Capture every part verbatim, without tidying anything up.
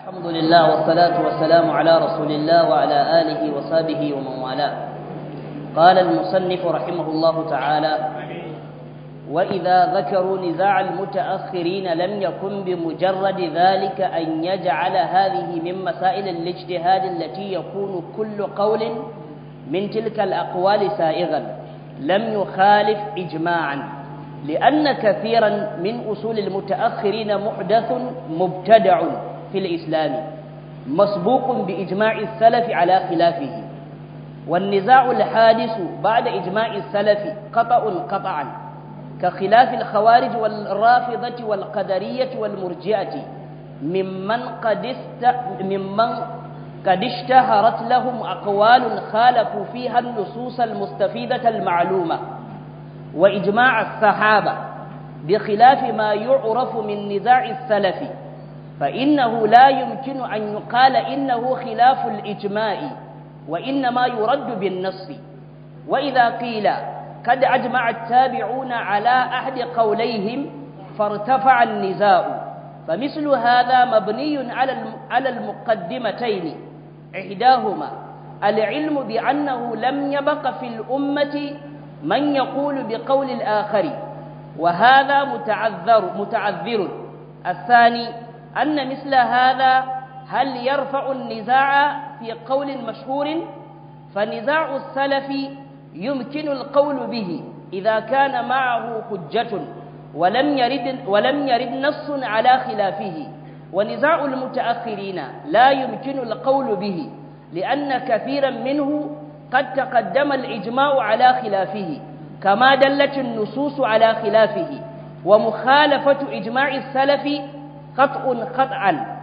الحمد لله والصلاة والسلام على رسول الله وعلى آله وصحبه ومن والاه. قال المصنف رحمه الله تعالى: وإذا ذكروا نزاع المتأخرين لم يكن بمجرد ذلك أن يجعل هذه من مسائل الاجتهاد التي يكون كل قول من تلك الأقوال سائغا لم يخالف إجماعا، لأن كثيرا من أصول المتأخرين محدث مبتدع في الإسلام مسبوق بإجماع السلف على خلافه، والنزاع الحادث بعد إجماع السلف قطع قطعا كخلاف الخوارج والرافضة والقدرية والمرجئة ممن قد است ممن قد اشتهرت لهم أقوال خالفوا فيها النصوص المستفيدة المعلومة وإجماع الصحابة، بخلاف ما يعرف من نزاع السلف، فإنه لا يمكن أن يقال إنه خلاف الإجماع، وإنما يرد بالنص. وإذا قيل قد أجمع التابعون على أحد قوليهم فارتفع النزاع، فمثل هذا مبني على المقدمتين، إحداهما العلم بأنه لم يبق في الأمة من يقول بقول الآخر، وهذا متعذر متعذر. الثاني أن مثل هذا هل يرفع النزاع في قول مشهور؟ فنزاع السلف يمكن القول به إذا كان معه حجة ولم يرد ولم يرد نص على خلافه، ونزاع المتأخرين لا يمكن القول به لأن كثيرا منه قد تقدم الإجماع على خلافه كما دلت النصوص على خلافه، ومخالفة إجماع السلف قطع قطعا.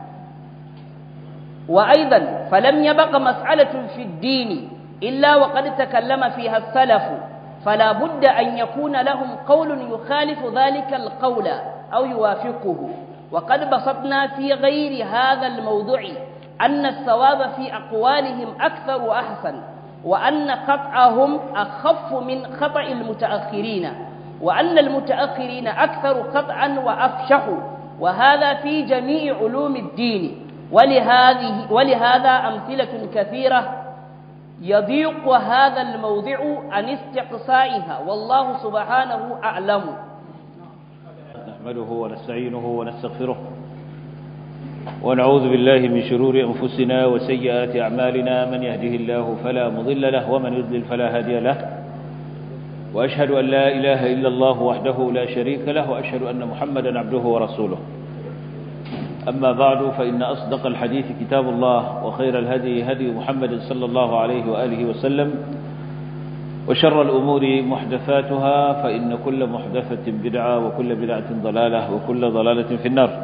وأيضا فلم يبق مسألة في الدين إلا وقد تكلم فيها السلف، فلا بد أن يكون لهم قول يخالف ذلك القول أو يوافقه. وقد بسطنا في غير هذا الموضوع أن الصواب في أقوالهم أكثر وأحسن، وأن قطعهم أخف من خطأ المتأخرين، وأن المتأخرين أكثر قطعا وأفشح، وهذا في جميع علوم الدين. ولهذه ولهذا أمثلة كثيرة يضيق هذا الموضع عن استقصائها، والله سبحانه أعلم. نحمده ونستعينه ونستغفره ونعوذ بالله من شرور أنفسنا وسيئات أعمالنا، من يهده الله فلا مضل له ومن يضلل فلا هادي له، وأشهد أن لا إله إلا الله وحده لا شريك له، وأشهد أن محمدا عبده ورسوله. أما بعد، فإن أصدق الحديث كتاب الله، وخير الهدي هدي محمد صلى الله عليه وآله وسلم، وشر الأمور محدثاتها، فإن كل محدثة بدعة وكل بدعة ضلالة وكل ضلالة في النار.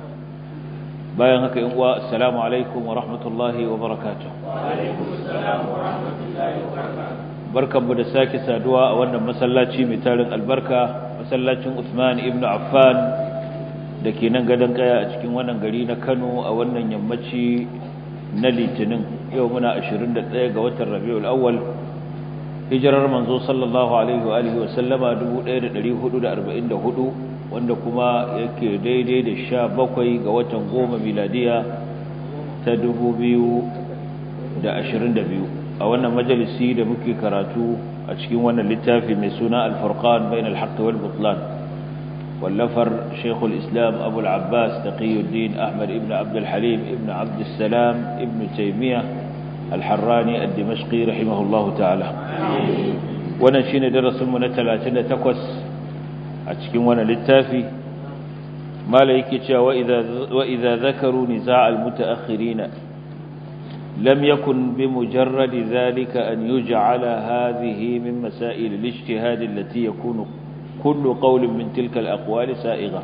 بايعك السلام عليكم ورحمة الله وبركاته. وعليكم السلام ورحمة الله وبركاته. barkan mu da sake saduwa a wannan masallaci mai tarin albarka, masallacin Uthman ibn Affan da ke nan gadon kaya a cikin wannan gari na Kano, a wannan yammaci na Litinin. Yau muna ashirin da ɗaya ga watan Rabiul Awwal, hijirar manzo sallallahu alaihi wa alihi wa sallama dubu ɗaya da ɗari hudu da arba'in da hudu, wanda kuma yake daidai da sha bakwai ga watan goma miladiya ta dubu biyu da ashirin da biyu. A wannan majalisi da muke karatu a cikin wannan littafi mai suna Al-Furqan bain al-Haqq wal Butlan, wallafar Sheikhul Islam Abu al-Abbas Taqiyuddin Ahmad ibn Abd al-Halim ibn Abd al-Salam ibn Taymiyyah al-Harrani ad-Dimashqi rahimahullahu ta'ala. Wannan shine darasin mu na talatin da takwas a cikin wannan littafi. Mala yake cewa wa idza zakaru niza' al-mutaakhirin لم يكن بمجرد ذلك أن يجعل هذه من مسائل الاجتهاد التي يكون كل قول من تلك الأقوال سائغة.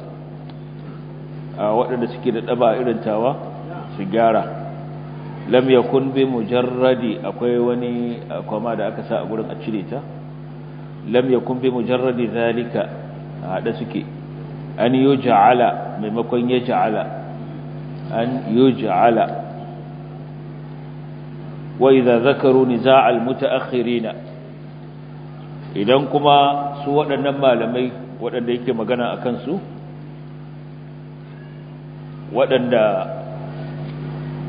وأنا سكينة أبا إذن تاوى سجارة لم يكن بمجرد أقواني أقوما دا أكسا أقول أتشريتا لم يكن بمجرد ذلك هذا سكي أن يجعل ممكن يجعل أن يجعل وإذا ذكروا نزاع المتأخرين. idan kuma su waɗannan malamai waɗanda yake magana a kansu, waɗanda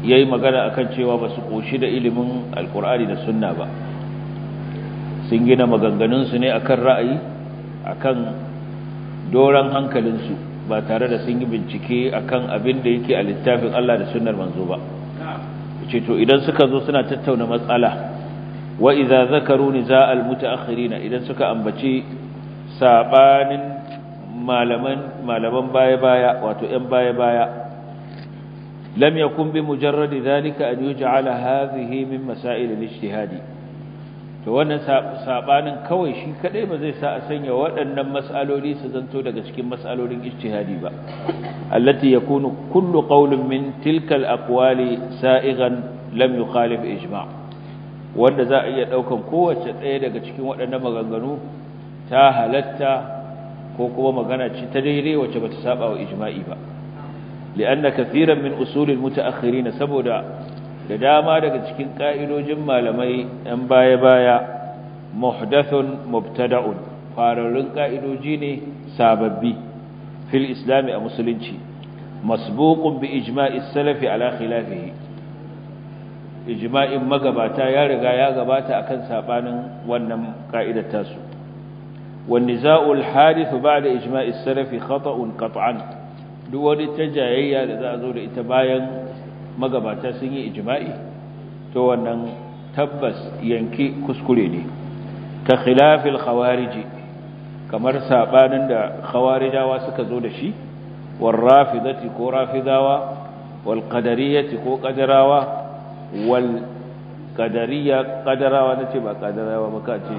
yayi magana akan cewa ba su koshi da ilimin alkur'ani da sunna ba, sun gina maganganunsu ne akan ra'ayi, akan doran hankalinsu ba tare da sun yi bincike akan abin da yake a littafin Allah da sunnar manzo ba. ce to idan suka zo suna tattauna matsala, wa idza zakaru niza'al mutaakhirin, idan suka ambaci sabanin malaman malaman baya-baya wato ƴan baya-baya, lam yakun bi mujarradi dhalika an yuj'ala hadhihi min masail al-ijtihadi, to wannan sabanin kawai shi kadai ba zai sa a sanya waɗannan mas'aloli su zanto daga cikin mas'alolin ijtihadi ba, allati yakunu kullu qawlin min tilka al-aqwali sa'igan lam yukhalif ijma', wanda za a iya daukan kowace ɗaya daga cikin waɗannan maganganu ta halatta ko kuma magana ce ta daidai wacce bata saba wa ijma'i ba. li'anna kathiran min usul al-mutaakhirin, saboda da dama daga cikin ka'idojin malamai ɗan baya-baya muhdathun mubtada'un, fararrun ka'idoji ne sababbi fil islami a musulunci, masbuqun bi ijma'i salafi ala khilafihi, ijma'in magabata ya riga ya gabata akan sabanin wannan ka'idar tasu. wan niza'ul hadith ba'da ijma'i salafi khata'un qat'an, duk wani tajayayya da za a zo da ita bayan magabata sun yi ijma'i, to wannan tabbas yanki kuskure ne. ka khilafil khawariji, kamar sabanin da khawarijawa suka zo da shi, wal rafidati ko rafidawa, wal qadariyati ko qadarawa, wal qadariya qadarawa nace ba qadarawa ba kace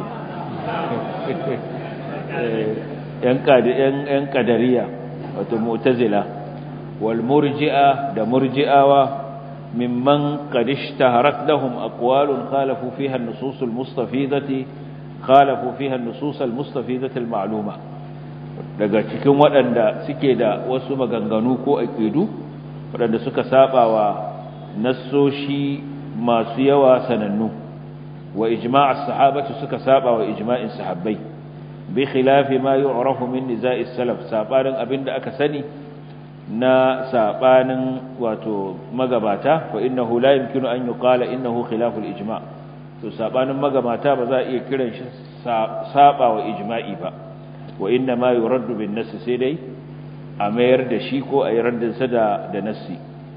yan qadi yan yan qadariya wato mu'tazila, wal murji'a da murji'awa ممن قد اشتهرت لهم أقوال خالفوا فيها النصوص المستفيدة خالفوا فيها النصوص المستفيدة المعلومة, daga cikin waɗanda suke da wasu maganganu ko aƙidu waɗanda suka saba wa nassoshi masu yawa sanannu, wa ijma' as-sahabati suka saba wa ijma'in sahabbai, bi khilafi ma yu'rafu min niza'i salaf, sabanin abinda aka sani na sabanin wato magabata, fa innahu la yumkinu an yuqala innahu khilaful ijma', to sabanin magabata ba za a iya kiran shi saba wa ijma'i ba, wa inna ma yuraddu bin nass, sai dai a mayar da shi ko a yi raddin sa da da nassi.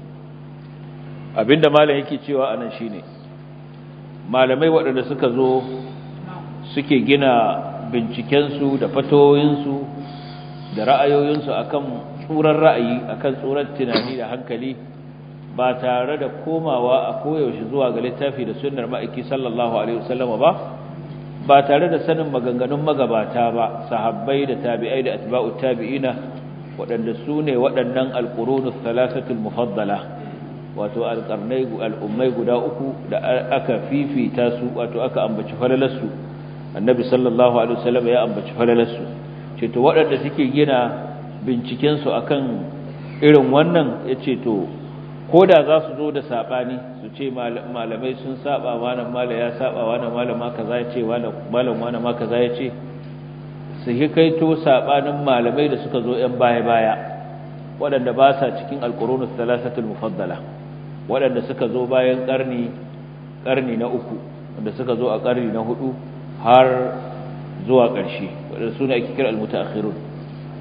Abinda malam yake cewa anan shine malamai waɗanda suka zo suke gina binciken su da fatoyin su da ra'ayoyin su akan tsuran ra'ayi, akan tsuran tunani da hankali, ba tare da komawa a koyaushe zuwa ga littafi da sunnar ma'aiki sallallahu alaihi wasallam ba, ba tare da sanin maganganun magabata ba, sahabbai da tabi'ai da atba'ut tabi'ina, waɗanda su ne waɗannan alqurunus thalathatul mufaddala, wato alqarnai al'ummai guda uku da aka fifita su, wato aka ambaci falalarsu, annabi sallallahu alaihi wasallam ya ambaci falalarsu. ce to waɗanda suke gina bincikensu akan irin wannan, ya ce to ko da za su zo da saɓani su ce malamai sun saba, wani mala ya saba, wani malama kaza ya ce, malam wani ma kaza ya ce, su hikaito saɓanin malamai da suka zo ‘yan baya-baya waɗanda ba sa cikin alƙurunus talasatul mufaddala, waɗanda suka zo bayan ƙarni ƙarni na uku, wanda suka zo a ƙarni na hudu har zuwa ƙarshe, waɗanda su ne ake kira al-mutaakhirun.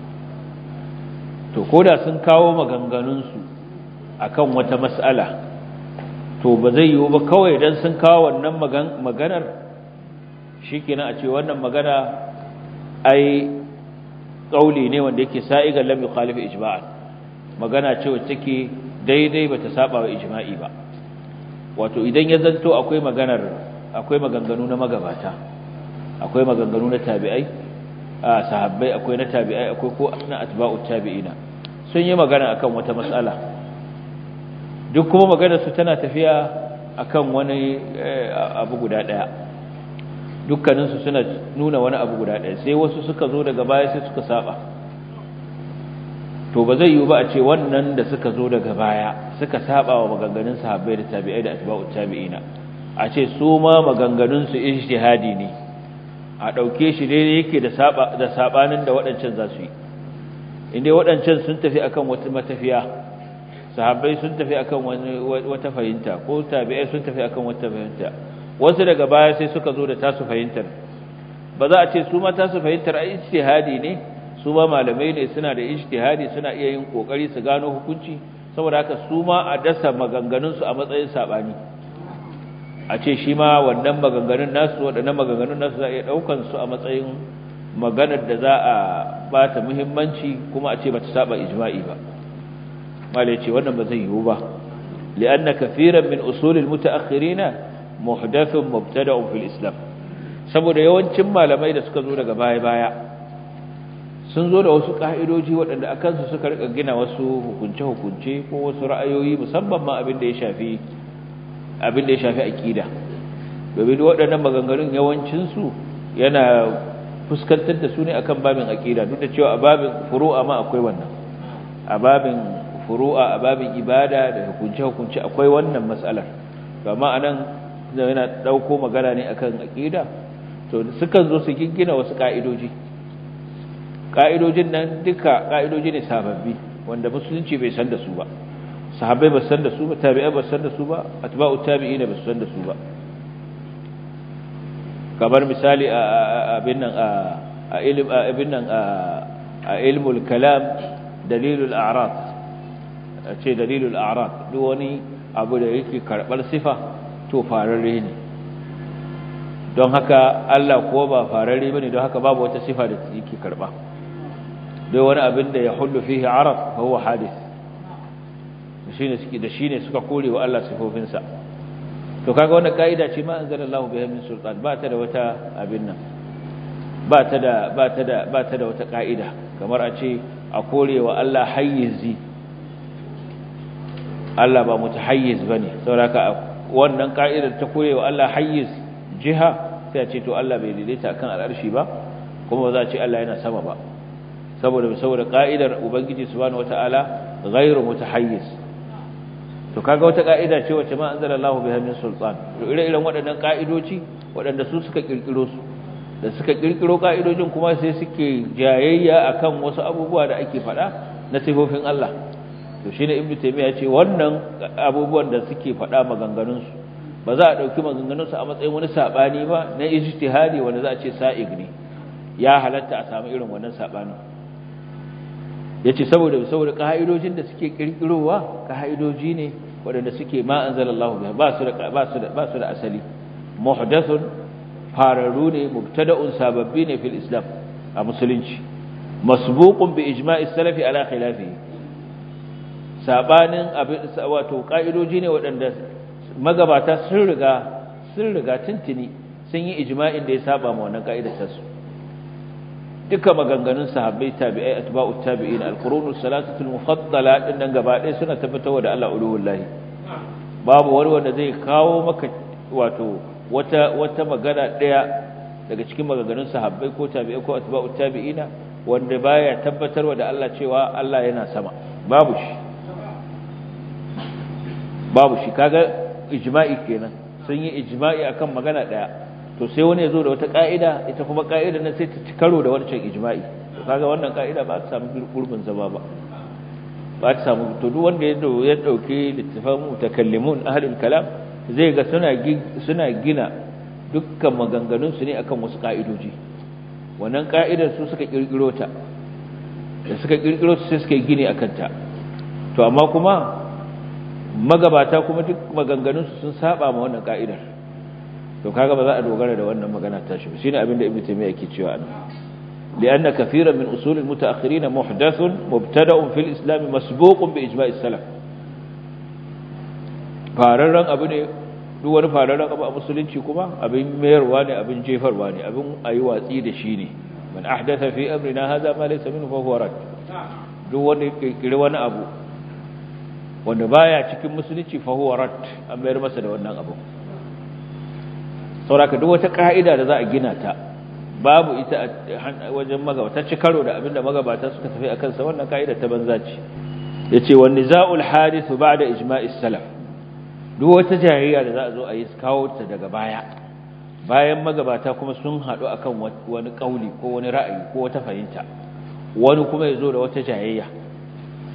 to koda sun kawo maganganunsu akan wata mas'ala, to ba zai yiwu ba kawai dan sun kawo wannan maganar shikenan a ce wannan magana ai kauli ne wanda yake sa'igan lam yukhalif ijma'an, magana ce wacce take daidai bata saba wa ijma'i ba. wato idan ya zanto akwai maganar akwai maganganu na magabata, akwai maganganu na tabi'ai, a sahabbai, akwai na tabi'ai, akwai ko na atba'ut tabi'ina, sun yi magana akan wata mas'ala, duk kuma maganar su tana tafiya akan wani abu guda daya, dukkanin su suna nuna wani abu guda daya, sai wasu suka zo daga baya sai suka saba, to ba zai yiwu ba a ce wannan da suka zo daga baya suka saba wa maganganun sahabbai da tabi'ai da atba'ut tabi'ina, a ce su ma maganganun su ijtihadi ne, a ɗauke shi daidai yake da saɓanin da waɗancan za su yi. Inda waɗancan sun tafi akan wata matafiya, sahabbai sun tafi akan wani wata fahimta ko tabi'ai sun tafi akan wata fahimta wasu daga baya sai suka zo da tasu fahimtar ba za a ce su ma tasu fahimtar ai ijtihadi ne su ma malamai ne suna da ijtihadi suna iya yin kokari su gano hukunci saboda haka su ma a dasa maganganun su a matsayin sabani a ce shi ma wannan maganganun nasu wadannan maganganun nasu za a iya daukan su a matsayin maganar da za a bata muhimmanci kuma a ce bata saba ijma'i ba malai ce wannan ba zai yiwu ba li'anna kaseeran min usulil mutaakhirina muhdathun mubtada'un fil islam saboda yawancin malamai da suka zo daga baya-baya sun zo da wasu ka'idoji waɗanda akan su suka rika gina wasu hukunce-hukunce ko wasu ra'ayoyi musamman ma abin da ya shafi abin da ya shafi aqida domin waɗannan maganganun yawancin su yana fuskantar da su ne akan babin aqida duk da cewa a babin furu'a ma akwai wannan a babin furu'a a babin ibada da hukunce-hukunce akwai wannan mas'alar amma anan yana dauko magana ne akan aqida to sukan zo su giggina wasu ka'idoji ka'idojin nan duka ka'idoji ne sababbi wanda musulunci bai san da su ba sahabbai ba san da su ba tabi'ai ba san da su ba atba'u tabi'ina ba san da su ba kamar misali a abin nan a ilm abin nan a ilmul kalam dalilul a'rad ce dalilul a'rad duk wani abu da yake karbar sifa to fararre ne don haka Allah ko ba fararre bane don haka babu wata sifa da yake karba dai wani abin da ya hullu fihi arab fa huwa hadith shine suke da shine suka kore wa Allah sifofinsa to kaga wannan kaida ce ma anzalallahu biha min sultan ba ta da wata abin nan ba ta da ba ta da ba ta da wata kaida kamar a ce a kore wa Allah hayyizi Allah ba mutahayyiz bane saboda wannan ka'idar ta koyewa Allah hayyiz jiha sai a ce to Allah bai daidaita akan al'arshi ba kuma ba za a ce Allah yana sama ba saboda saboda ka'idar ubangiji subhanahu wataala ghairu mutahayyiz to kaga wata ka'ida ce wacce ma anzalallahu biha min sultan to ire-iren waɗannan ka'idoci waɗanda su suka kirkiro su da suka kirkiro ka'idojin kuma sai suke jayayya akan wasu abubuwa da ake faɗa na sifofin Allah to shine ibnu taymiya ce wannan abubuwan da suke faɗa maganganun su ba za a dauki maganganun su a matsayin wani sabani ba na ijtihadi wanda za a ce sa'ig ne ya halatta a samu irin wannan sabani yace saboda saboda kaidojin da suke kirkirowa kaidoji ne waɗanda suke ma anzalallahu biha ba su da ba su da ba su da asali muhdathun fararu ne mubtada'un sababbi ne fil islam a musulunci masbuqun bi ijma'i salafi ala khilafihi sabanin abin wato kaidoji ne waɗanda magabata sun riga sun riga tuntuni sun yi ijma'in da ya saba ma wannan kaidar ta su duka maganganun sahabbai tabi'ai atba'ut tabi'in al-qurunus salasatul mufaddala din nan gaba ɗaya suna tabbatarwa da Allah uluhullahi babu wani wanda zai kawo maka wato wata wata magana ɗaya daga cikin maganganun sahabbai ko tabi'ai ko atba'ut tabi'ina wanda baya tabbatarwa da Allah cewa Allah yana sama babu shi babu shi kaga ijma'i kenan sun yi ijma'i akan magana daya to sai wani yazo da wata ka'ida ita kuma ka'idar nan sai ta ci karo da wancan ijma'i to kaga wannan ka'ida ba ta samu gurbin zama ba ba ta samu to duk wanda ya ya dauke littafan mutakallimun ahlul kalam zai ga suna suna gina dukkan maganganun su ne akan wasu ka'idoji wannan ka'idar su suka kirkiro ta da suka kirkiro su sai suka gine akan ta to amma kuma magabata kuma duk maganganunsu sun saba ma wannan ka'idar to kaga ba za a dogara da wannan magana ta shi shine abin da ibnu taymiya yake cewa anan lianna kaseeran min usul almutaakhirin muhdathun mubtada'un fil islam masbuqun bi ijma'i salaf fararran abu ne duk wani fararran abu a musulunci kuma abin mayarwa ne abin jefarwa ne abin ayi watsi da shi ne man ahdatha fi amrina hadha ma laysa minhu fa huwa rad duk wanda kirkire wani abu wanda baya cikin musulunci fa huwa rad an bayar masa da wannan abu sauraka duk wata ka'ida da za a gina ta babu ita wajen magabata ci karo da abinda magabata suka tafi akan sa wannan ka'ida ta banza ce yace wan nizaa'ul hadith ba'da ijma'is salaf duk wata jayayya da za a zo a yi kawo ta daga baya bayan magabata kuma sun hadu akan wani kauli ko wani ra'ayi ko wata fahimta wani kuma yazo da wata jayayya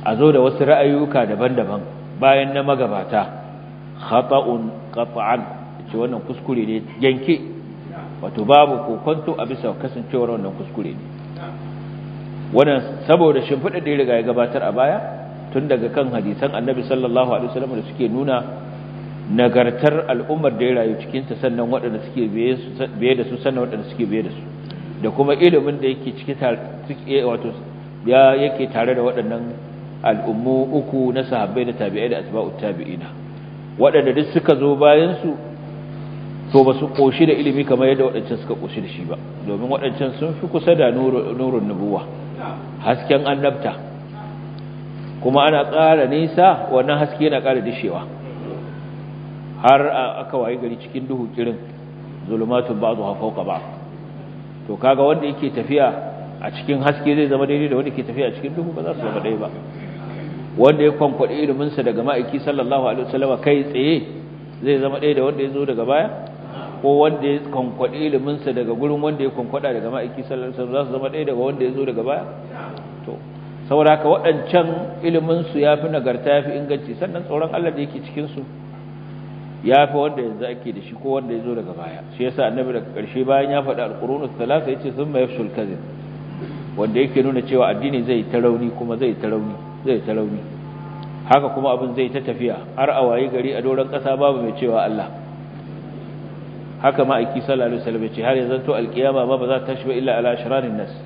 a zo da wasu ra'ayoyuka daban-daban bayan na magabata khata'un qat'an ce wannan kuskure ne yanke wato babu kokonto a bisa kasancewar wannan kuskure ne wannan saboda shimfiɗa da ya riga ya gabatar a baya tun daga kan hadisan annabi sallallahu alaihi wasallam da suke nuna nagartar al'ummar da ya rayu cikin ta sannan waɗanda suke biye da su sannan waɗanda suke biye da su da kuma ilimin da yake ciki wato ya yake tare da waɗannan al'ummu uku na sahabbai da tabi'ai da atba'ut tabi'ina waɗanda duk suka zo bayan su to ba su koshi da ilimi kamar yadda waɗancan suka koshi da shi ba domin waɗancan sun fi kusa da nurun nubuwa hasken annabta kuma ana ƙara nisa wannan haske yana ƙara dishewa har aka waye gari cikin duhu kirin zulumatun ba'dha fawqa ba'd to kaga wanda yake tafiya a cikin haske zai zama daidai da wanda yake tafiya a cikin duhu ba za su zama daidai ba wanda ya kwankwade ilimin sa daga ma'aiki sallallahu alaihi wasallam kai tsaye zai zama daidai da wanda ya zo daga baya ko wanda ya kwankwade ilimin sa daga gurin wanda ya kwankwada daga ma'aiki sallallahu alaihi wasallam za su zama daidai daga wanda ya zo daga baya to saboda haka waɗancan ilimin su yafi nagarta yafi inganci sannan tsoron Allah da yake cikin su ya fi wanda yanzu ake da shi ko wanda ya zo daga baya shi yasa annabi daga ƙarshe bayan ya faɗi alƙurunus talata yace sun ma yafshul kadhib wanda yake nuna cewa addini zai ta rauni kuma zai ta rauni zai ta rauni haka kuma abin zai ta tafiya har a waye gari a doron ƙasa babu mai cewa Allah haka ma aiki sallallahu alaihi wasallam yace har yanzu to alkiyama ma ba za ta tashi ba illa ala ashrarin nas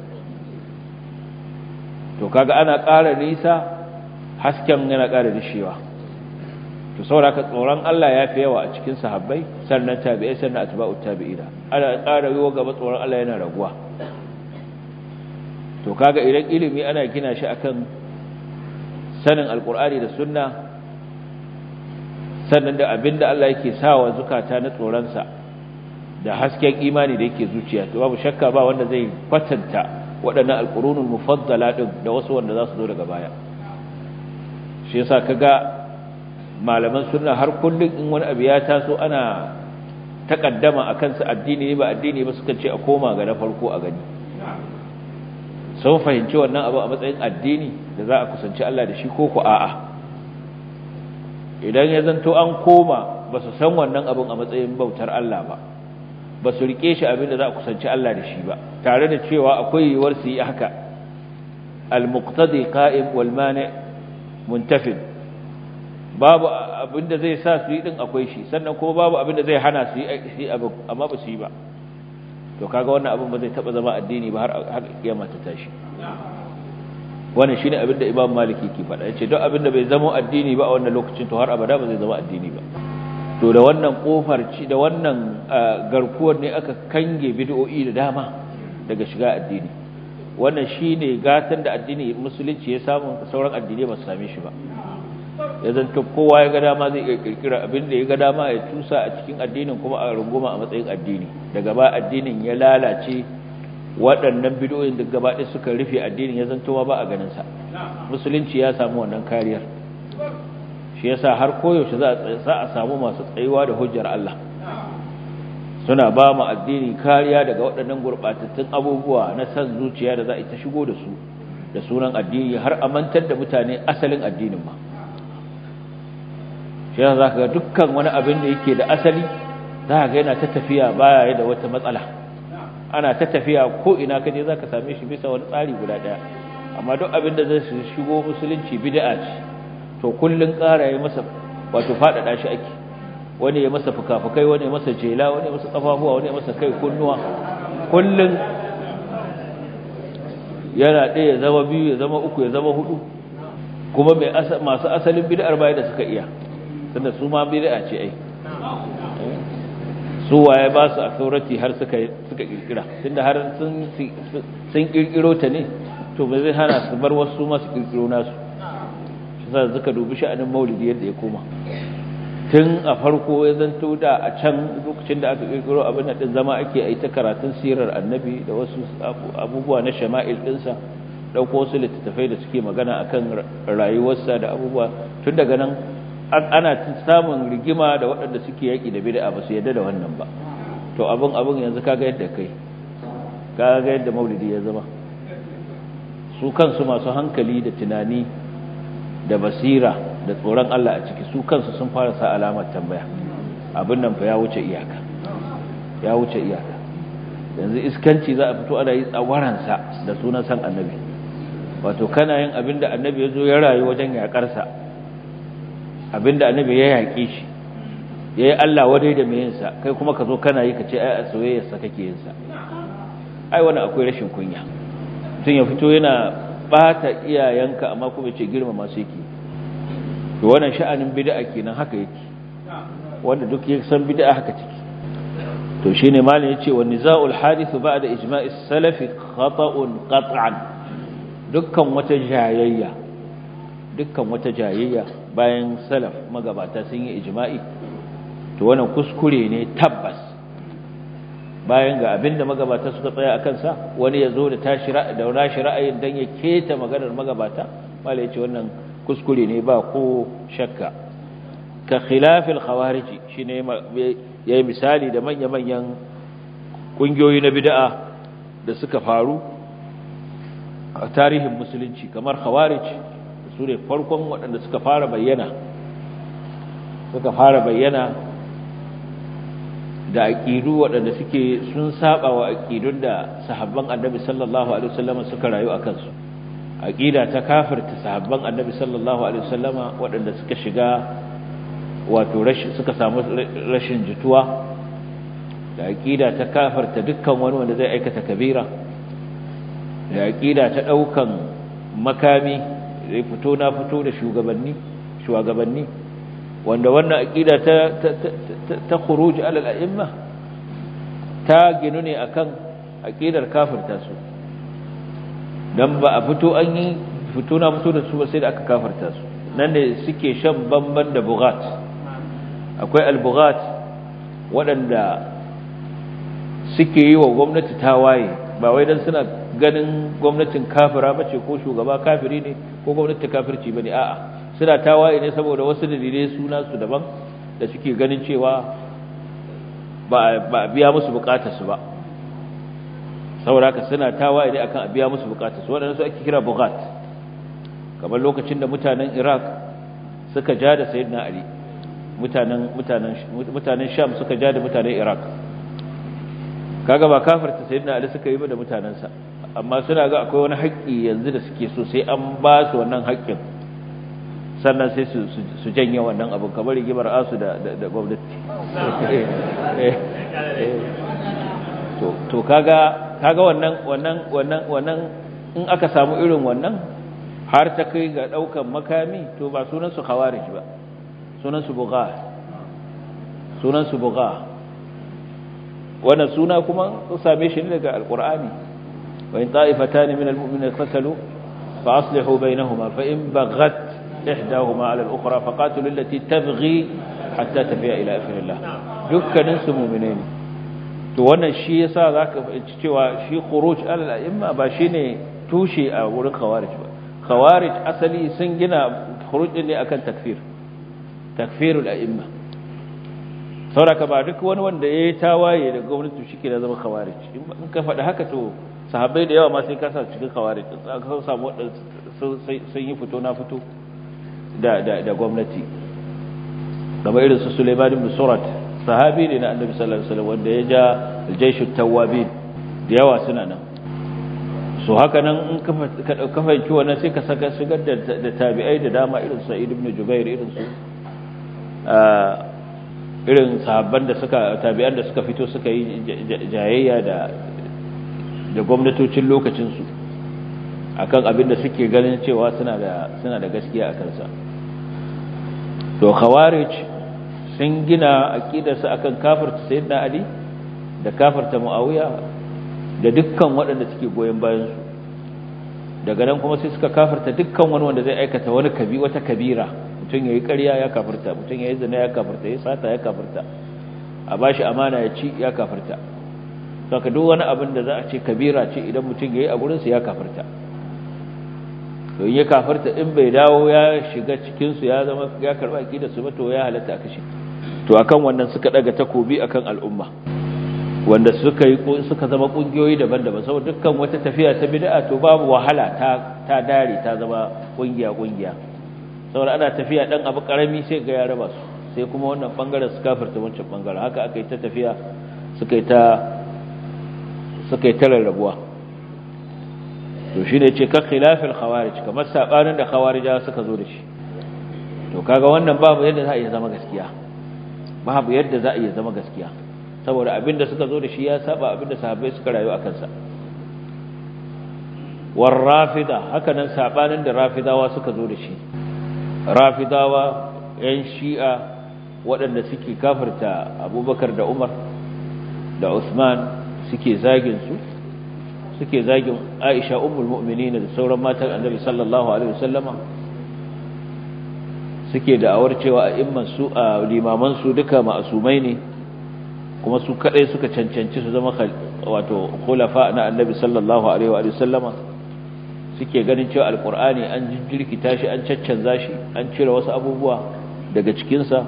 to kaga ana ƙara nisa hasken yana ƙara dishewa to sauraka tsoron Allah ya fi yawa a cikin sahabbai sannan tabi'ai sannan atba'ut tabi'ina ana ƙara yiwa gaba tsoron Allah yana raguwa to kaga idan ilimi ana gina shi akan sanin alqur'ani da sunna sannan da abinda Allah yake sawa zukata na tsoron sa da hasken imani da yake zuciya to babu shakka ba wanda zai kwatanta waɗannan alqurunul mufaddala din da wasu wanda za su zo daga baya shi yasa kaga malaman sunna har kullun in wani abu ya taso ana takaddama akan sa addini ne ba addini ba suka ce a koma ga na farko a gani sun fahimci wannan abu a matsayin addini da za a kusanci Allah da shi ko ku a'a idan ya zanto an koma ba su san wannan abun a matsayin bautar Allah ba ba su rike shi abin da za a kusanci Allah da shi ba tare da cewa akwai yiwuwar su yi haka al-muqtadi qa'im wal mani muntafid babu abinda zai sa su yi din akwai shi sannan kuma babu abinda zai hana su yi abu amma ba su yi ba to kaga wannan abin ba zai taba zama addini ba har har kiyama ta tashi wannan shine abinda Imam Maliki ke faɗa yace duk abinda bai zama addini ba a wannan lokacin to har abada ba zai zama addini ba to da wannan kofar ci da wannan garkuwar ne aka kange bid'o'i da dama daga shiga addini wannan shine gatan da addini musulunci ya samu sauran addinai ba su same shi ba ya zanto kowa ya ga dama zai iya kirkira abin da ya ga dama ya tusa a cikin addinin kuma a runguma a matsayin addini daga ba addinin ya lalace waɗannan bidiyoyin da gaba ɗaya suka rufe addinin ya zanto ba a ganin sa musulunci ya samu wannan kariyar shi yasa har koyaushe za a samu masu tsayuwa da hujjar Allah suna ba mu addini kariya daga waɗannan gurɓatattun abubuwa na san zuciya da za a ta shigo da su da sunan addini har a mantar da mutane asalin addinin ma shi yasa zaka ga dukkan wani abin da yake da asali zaka ga yana ta tafiya baya da wata matsala ana ta tafiya ko ina kaje zaka same shi bisa wani tsari guda daya amma duk abin da zai shigo musulunci bid'a ce to kullun ƙara yayi masa wato fadada shi ake wani ya masa fukafukai wani ya masa jela wani ya masa kafafuwa wani ya masa kai kunnuwa kullun yana ɗaya ya zama biyu ya zama uku ya zama hudu kuma mai masu asalin bid'ar baya da suka iya tunda su ma bid'a ce ai su waye ba su authority har suka suka kirkira tunda har sun sun kirkiro ta ne to ba zai hana su bar wasu ma su kirkiro nasu shi sa suka dubi sha'anin maulidi yadda ya koma tun a farko ya zanto da a can lokacin da aka kirkiro abin da din zama ake yi ta karatun sirar annabi da wasu abubuwa na shama'il dinsa dauko wasu littattafai da suke magana akan rayuwarsa da abubuwa tun daga nan ana samun rigima da waɗanda suke yaki da bid'a ba su yadda da wannan ba to abin abin yanzu kaga yadda kai kaga yadda maulidi ya zama su kansu masu hankali da tunani da basira da tsoron Allah a ciki su kansu sun fara sa alamar tambaya abin nan fa ya wuce iyaka ya wuce iyaka yanzu iskanci za a fito ana yi tsawaransa da sunan san annabi wato kana yin abinda annabi ya zo ya rayu wajen yakarsa abinda annabi ya yaƙe shi ya yi Allah wadai da mai yinsa kai kuma ka zo kana yi ka ce ai a soyayyarsa kake yinsa ai wani akwai rashin kunya tun ya fito yana bata iyayenka amma kuma ce girma masu yake to wannan sha'anin bid'a kenan haka yake wanda duk ya san bid'a haka take to shine malin yace wa nizaa'ul hadith ba'da ijma'is salaf khata'un qat'an dukkan wata jayayya dukkan wata jayayya bayan salaf magabata sun yi ijma'i to wannan kuskure ne tabbas bayan ga abinda magabata suka tsaya akan sa wani yazo da tashi ra'ayi da rashi ra'ayin dan ya keta maganar magabata malai yace wannan kuskure ne ba ko shakka ka khilafil khawarij shine yayi misali da manya-manyan kungiyoyi na bid'a da suka faru a tarihin musulunci kamar khawarij su ne farkon waɗanda suka fara bayyana suka fara bayyana da aqidu waɗanda suke sun saba wa aqidun da sahabban annabi sallallahu alaihi wasallam suka rayu akan su aqida ta kafirta sahabban annabi sallallahu alaihi wasallama waɗanda suka shiga wato rashin suka samu rashin jituwa da aqida ta kafirta dukkan wani wanda zai aikata kabira da aqida ta daukan makami zai fito na fito da shugabanni shugabanni wanda wannan aqida ta ta khuruj ala al-a'imma ta ginu ne akan aqidar kafirta su dan ba a fito an yi fito na fito da su ba sai da aka kafirta su nan ne suke shan bamban da bughat akwai al-bughat waɗanda suke yi wa gwamnati tawaye ba wai dan suna ganin gwamnatin kafira bace ko shugaba kafiri ne ko gwamnati kafirci bane a'a suna tawaye ne saboda wasu dalilai suna su daban da suke ganin cewa ba ba biya musu bukatar su ba saboda haka suna tawaye ne akan biya musu bukatar su wadannan su ake kira bughat kamar lokacin da mutanen Iraq suka ja da Sayyidina Ali mutanen mutanen mutanen Sham suka ja da mutanen Iraq kaga ba kafirta Sayyidina Ali suka yi ba da mutanansa amma suna ga akwai wani haƙƙi yanzu da suke so sai an ba su wannan haƙƙin sannan sai su su janye wannan abin kamar rigimar asu da da gwamnati to to kaga kaga wannan wannan wannan wannan in aka samu irin wannan har ta kai ga daukan makami to ba sunan su khawarij ba sunan su bugha sunan su bugha wannan suna kuma su same shi ne daga alqur'ani wa in ta'ifatan min almu'minina qatalu fa aslihu bainahuma fa in baghat ihdahuma 'ala al-ukhra fa qatilu allati tabghi hatta tafiya ila amrillah dukkanin su mu'mine ne to wannan shi yasa zaka fahimci cewa shi khuruj al-a'imma ba shine tushe a wurin khawarij ba khawarij asali sun gina khuruj ne akan takfir takfirul a'imma sauraka ba duk wani wanda yayi tawaye da gwamnati shike da zama khawarij in ka faɗi haka to sahabbai da yawa ma sai ka sa cikin khawarij ka samu wadanda sun yi fito na fito da da da gwamnati kamar irin su Sulaiman ibn Surat sahabi ne na Annabi sallallahu alaihi wasallam wanda ya ja al-jaysh at-tawwabin da yawa suna nan so haka nan in ka fahimci wannan sai ka saka shigar da tabi'ai da dama irin Sa'id ibn Jubair irin su irin sahabban da suka tabi'an da suka fito suka yi jayayya da da gwamnatocin lokacin su akan abin da suke ganin cewa suna da suna da gaskiya a kansa to khawarij sun gina aqidarsu akan kafirta sayyidina Ali da kafirta Muawiya da dukkan waɗanda suke goyen bayan su daga nan kuma sai suka kafirta dukkan wani wanda zai aikata wani kabi wata kabira mutum yayi ƙarya ya kafirta mutum yayi zina ya kafirta yayi sata ya kafirta a bashi amana ya ci ya kafirta saka duk wani abin da za a ce kabira ce idan mutum yayi a gurin sa ya kafirta to in ya kafirta in bai dawo ya shiga cikin su ya zama ya karba aqidar su ba to ya halatta aka shi to akan wannan suka daga takobi akan al'umma wanda suka yi suka zama kungiyoyi daban-daban saboda dukkan wata tafiya ta bid'a to babu wahala ta ta dare ta zama kungiya kungiya saboda ana tafiya dan abu karami sai ga ya raba su sai kuma wannan bangaren su kafirta wancan bangaren haka aka yi ta tafiya suka yi ta suka yi ta rarrabuwa to shine ce ka khilafil khawarij kamar sabanin da khawarijawa suka zo da shi to kaga wannan babu yadda za a iya zama gaskiya babu yadda za a iya zama gaskiya saboda abinda suka zo da shi ya saba abinda sahabbai suka rayu akan sa war rafida haka nan sabanin da rafidawa suka zo da shi rafidawa yan shi'a waɗanda suke kafirta abubakar da umar da usman suke zagin su suke zagin aisha ummul mu'minin da sauran matan annabi sallallahu alaihi wasallama suke da'awar cewa a'imman su a limaman su duka ma'asumai ne kuma su kadai suka cancanci su zama wato khulafa na annabi sallallahu alaihi wa sallama suke ganin cewa alqur'ani an jirkita shi an caccanza shi an cire wasu abubuwa daga cikin sa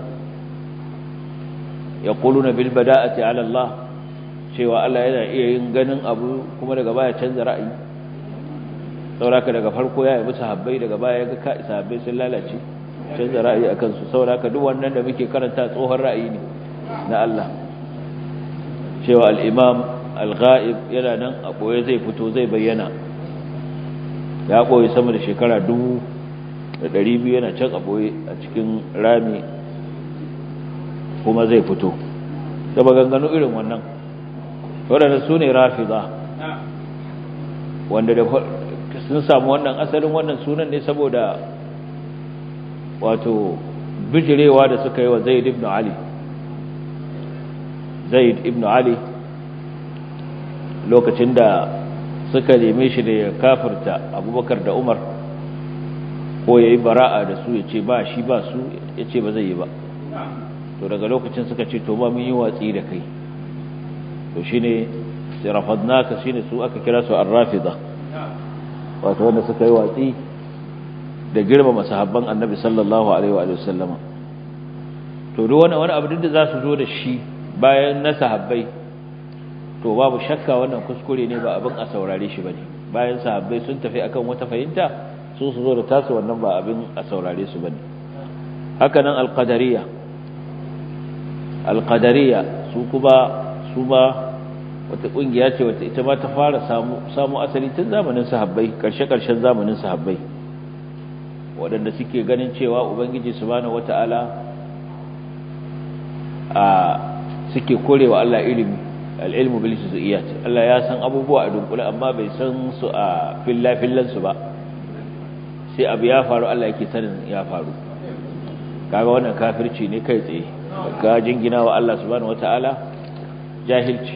yaquluna bil bada'ati ala Allah cewa Allah yana iya yin ganin abu kuma daga baya canza ra'ayi sauraka daga farko ya yi sahabbai daga baya ya ga ka sahabbai sun lalace canza ra'ayi akan su sauraka duk wannan da muke karanta tsohon ra'ayi ne na Allah cewa al-imam al-ghaib yana nan a boye zai fito zai bayyana ya boye sama da shekara dubu da ɗari biyu yana can a boye a cikin rami kuma zai fito da maganganu irin wannan waɗanda su ne rafida wanda da sun samu wannan asalin wannan sunan ne saboda wato bijirewa da suka yi wa zaid ibn ali zaid ibn ali lokacin da suka neme shi da ya kafirta abubakar da umar ko ya yi bara'a da su ya ce ba shi ba su ya ce ba zai yi ba to daga lokacin suka ce to ba mun yi watsi da kai to shine rafadnaka shine su aka kira su ar-rafida wato wanda suka yi watsi da girmama sahabban annabi sallallahu alaihi wa sallama to duk wani wani abu da za su zo da shi bayan na sahabbai to babu shakka wannan kuskure ne ba abin a saurare shi bane bayan sahabbai sun tafi akan wata fahimta su su zo da tasu wannan ba abin a saurare su bane haka nan al-qadariyya al-qadariyya su kuma su ba wata kungiya ce wata ita ma ta fara samu samu asali tun zamanin sahabbai karshe-karshen zamanin sahabbai waɗanda suke ganin cewa ubangiji subhanahu wata'ala a suke korewa Allah ilimi al-ilmu bil juz'iyat Allah ya san abubuwa a dunkule amma bai san su a fillafillan su ba sai abu ya faru Allah yake sanin ya faru kaga wannan kafirci ne kai tsaye ga jingina wa Allah subhanahu wata'ala jahilci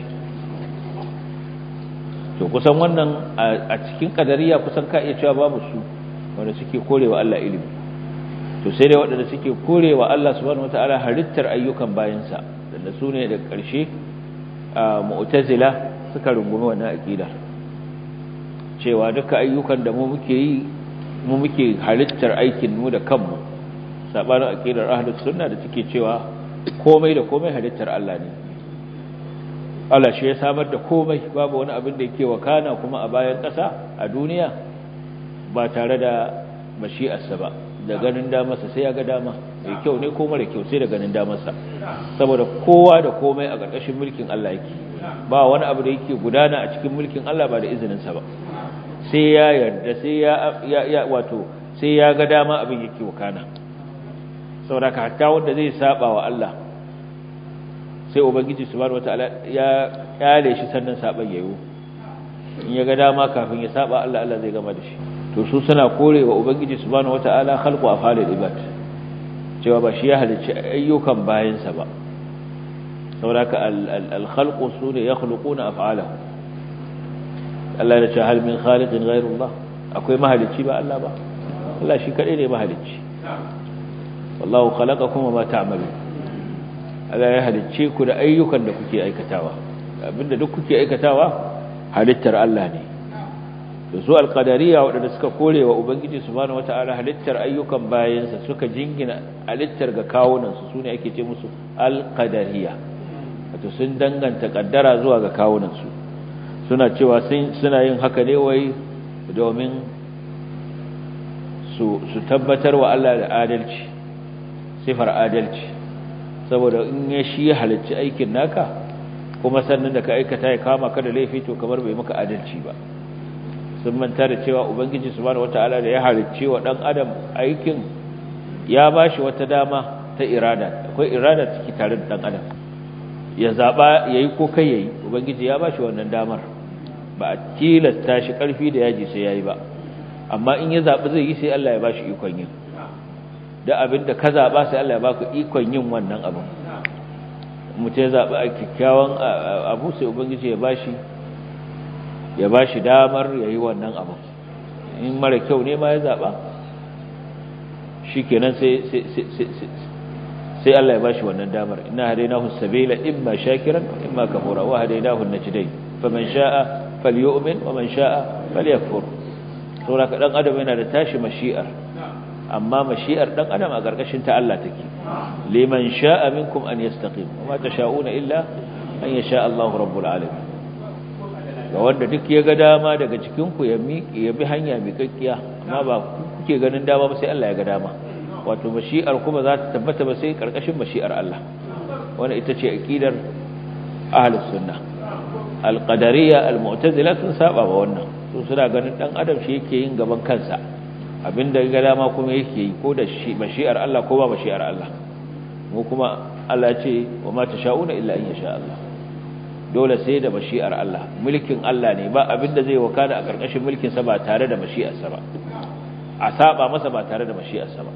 to kusan wannan a cikin kadariya kusan ka iya cewa babu su wanda suke korewa Allah ilimi to sai dai waɗanda suke korewa Allah subhanahu wataala halittar ayyukan bayansa da su ne da ƙarshe mu'tazila suka rungumi wannan aqida cewa duka ayyukan da mu muke yi mu muke halittar aikin mu da kanmu sabanin aqidar ahlus sunna da suke cewa komai da komai halittar Allah ne Allah shi ya samar da komai babu wani abin da yake wakana kuma a bayan ƙasa a duniya ba tare da mashi'arsa ba da ganin damarsa sai ya ga dama mai kyau ne ko mara kyau sai da ganin damarsa saboda kowa da komai a ƙarƙashin mulkin Allah yake ba wani abu da yake gudana a cikin mulkin Allah ba da izininsa ba sai ya yarda sai ya ya wato sai ya ga dama abin yake wakana saboda ka hatta wanda zai saba wa Allah sai ubangiji subhanahu wataala ya kyale shi sannan saban yayo in ya ga dama kafin ya saba Allah Allah zai gama da shi to su suna korewa ubangiji subhanahu wataala khalqu afalil ibad cewa ba shi ya halicci ayyukan bayansa ba saboda al khalqu sune yakhluquna af'alahu Allah ya ce hal min khaliqin ghayru Allah akwai mahalicci ba Allah ba Allah shi kadai ne mahalicci wallahu khalaqakum wa ma ta'malun Allah ya halicce ku da ayyukan da kuke aikatawa abinda duk kuke aikatawa halittar Allah ne da su alqadariya wadanda suka korewa ubangiji subhanahu wataala halittar ayyukan bayansa suka jingina halittar ga kawunan su sune ake ce musu alqadariya wato sun danganta kaddara zuwa ga kawunan su suna cewa suna yin haka ne wai domin su su tabbatar wa Allah da adalci sifar adalci saboda in ya shi halicci aikin naka kuma sannan da ka aikata ya kama ka da laifi to kamar bai maka adalci ba sun manta da cewa ubangiji subhanahu wataala da ya halicce wa dan adam aikin ya bashi wata dama ta irada akwai irada take tare da dan adam ya zaba yayi ko kai yayi ubangiji ya bashi wannan damar ba a tilasta shi karfi da yaji sai yayi ba amma in ya zabi zai yi sai Allah ya bashi ikon yin da abinda ka zaba sai Allah ya baka ikon yin wannan abin mutum ya zaba a kikkiawan abu sai ubangiji ya bashi ya bashi damar yayi wannan abin in mara kyau ne ma ya zaba shikenan sai sai sai sai Allah ya bashi wannan damar inna hadainahu sabila imma shakiran wa imma kafura wa hadainahu najdayn faman sha'a falyu'min wa man sha'a falyakfur saboda dan adam yana da tashi mashi'ar amma mashi'ar dan adam a gargashin ta Allah take liman sha'a minkum an yastaqim wa ma tasha'una illa an yasha Allahu rabbul alamin ga wanda duk ya ga dama daga cikin ku ya miƙe ya bi hanya miƙaƙiya amma ba kuke ganin dama ba sai Allah ya ga dama wato mashi'ar kuma za ta tabbata ba sai karkashin mashi'ar Allah wannan ita ce aqidar ahlus sunna al-qadariyya al-mu'tazila sun saba ba wannan su suna ganin dan adam shi yake yin gaban kansa abinda ga dama kuma yake yi ko da shi mashi'ar Allah ko ba mashi'ar Allah mu kuma Allah ya ce wa ma tasha'una illa in yasha Allah dole sai da mashi'ar Allah mulkin Allah ne ba abinda zai wakana a karkashin mulkin sa ba tare da mashi'ar sa ba a saba masa ba tare da mashi'ar sa ba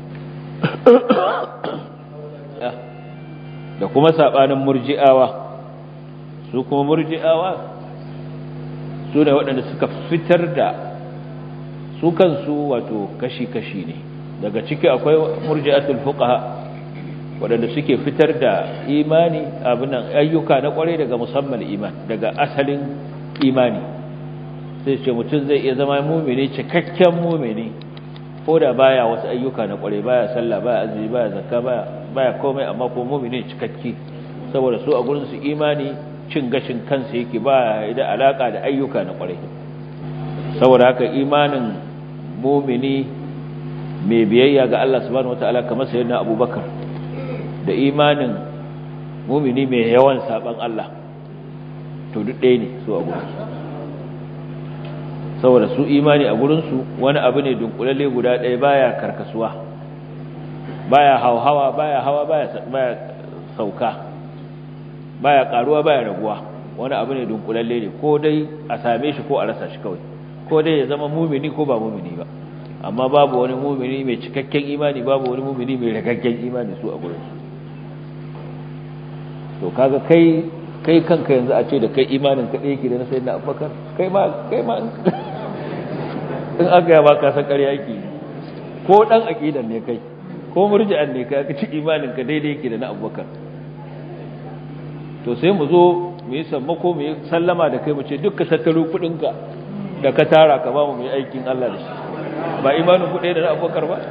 da kuma sabanin murji'awa su kuma murji'awa su da waɗanda suka fitar da su kansu wato kashi-kashi ne daga ciki akwai murji'atul fuqaha waɗanda suke fitar da imani abinan ayyuka na ƙware daga musamman iman daga asalin imani sai ce mutum zai iya zama mumini cikakken mumini ko da baya wasu ayyuka na ƙware baya sallah baya azumi baya zakka baya baya komai amma ko mumini cikakke saboda su a gurin su imani cin gashin kansa yake ba da alaka da ayyuka na ƙware saboda haka imanin mumini mai biyayya ga Allah subhanahu wataala kamar sayyidina Abubakar da imanin mumini mai yawan saban Allah to duk ɗaya ne su a gurin saboda su imani a gurin su wani abu ne dunkulalle guda ɗaya baya karkasuwa baya hauhawa baya hawa baya baya sauka baya karuwa baya raguwa wani abu ne dunkulalle ne ko dai a same shi ko a rasa shi kawai ko dai ya zama mumini ko ba mumini ba amma babu wani mumini mai cikakken imani babu wani mumini mai ragaggen imani su a gurin su to kaga kai kai kanka yanzu a ce da kai imanin ka ɗaya ke da na sayyidina Abubakar kai ma kai ma in aka yaba ka san ƙarya yake ko dan aqidan ne kai ko murji'an ne kai ka ci imanin ka daidai yake da na Abubakar to sai mu zo mu yi sammako mu yi sallama da kai mu ce duk ka tattaro kudinka da ka tara ka ba mu mai aikin Allah da shi ba imanin kudai da Abubakar ba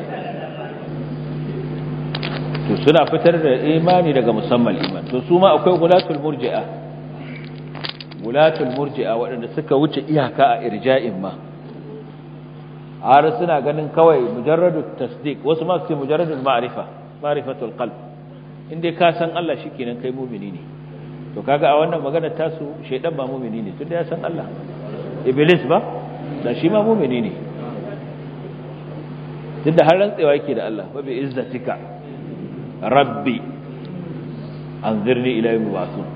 to suna fitar da imani daga musamman iman to su ma akwai gulatul murji'a gulatul murji'a waɗanda suka wuce iyaka a irja'in ma har suna ganin kawai mujarradut tasdiq wasu ma su ce mujarradul ma'rifa ma'rifatul qalb inda ka san Allah shikenan kai mu'mini ne to kaga a wannan magana tasu shedan ba mu'mini ne tunda ya san Allah iblis ba da shi ma mu'mini ne tunda har rantsewa yake da Allah wa bi izzatika rabbi anzirni ila yawmi ba'thun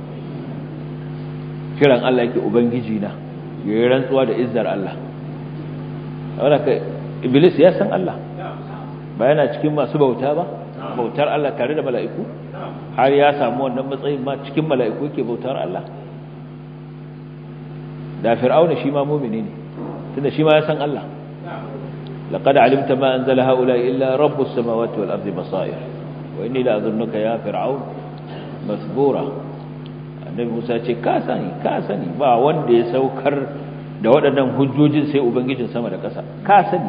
kiran Allah yake ubangiji na yayin rantsuwa da izzar Allah wanda kai iblis ya san Allah ba yana cikin masu bauta ba bautar Allah tare da mala'iku har ya samu wannan matsayin ma cikin mala'iku yake bautar Allah da fir'auna shi ma mu'mini ne tunda shi ma ya san Allah laqad alimta ma anzala haula illa rabbus samawati wal ardi basair wa inni la azunnuka ya fir'aun masbura annabi Musa ce ka sani ka sani ba wanda ya saukar da waɗannan hujjojin sai ubangijin sama da ƙasa ka sani